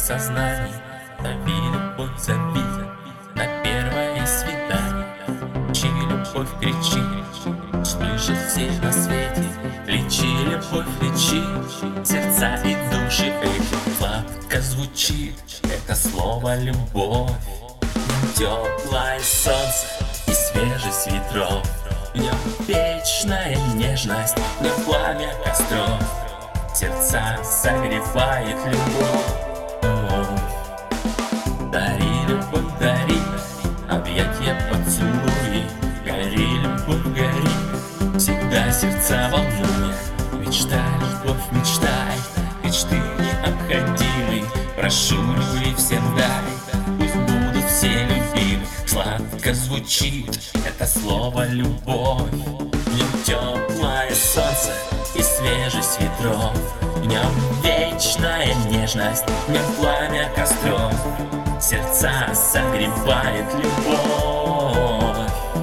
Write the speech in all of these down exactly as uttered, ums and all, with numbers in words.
сознаний. Зови, любовь, зови на первое свидание. Кричи, любовь, кричи, слышат все на свете. Лечи, любовь, лечи сердца и души эти. Сладко звучит это слово любовь. Теплое солнце и свежесть ветров. В нем вечная нежность, в нем пламя костров. Сердца согревает любовь. Дари, любовь, дари объятия, поцелуи. Гори, любовь, гори, всегда сердца волнуя. Мечтай, любовь, мечтай, мечты необходимы. Прошу, любви всем дай, пусть будут все любимы. Сладко звучит это слово любовь. В нем теплое солнце и свежесть ветров. В нем вечная нежность, в нем пламя костров. Сердца согревает любовь.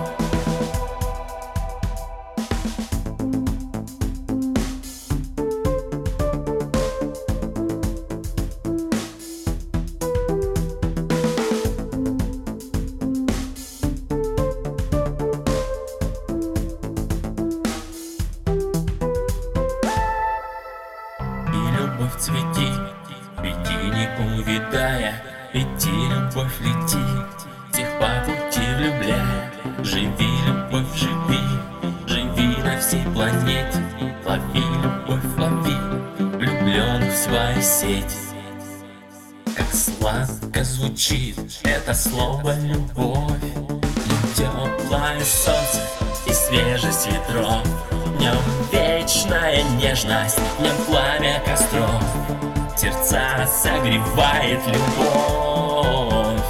Любовь цвети, лети, не увядая. Лети, любовь, лети, всех по пути влюбляя. Живи, любовь, живи, живи на всей планете. Лови, любовь, лови влюбленных в свои сети. Как сладко звучит это слово любовь. В нем теплое солнце и свежесть ветров. В нем вечная нежность, в нем пламя костров. Сердца согревает любовь.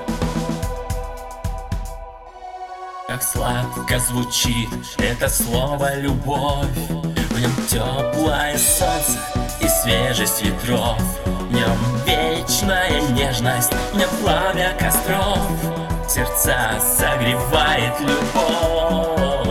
Как сладко звучит это слово любовь. В нем теплое солнце и свежесть ветров. В нем вечная нежность, в нем пламя костров. Сердца согревает любовь.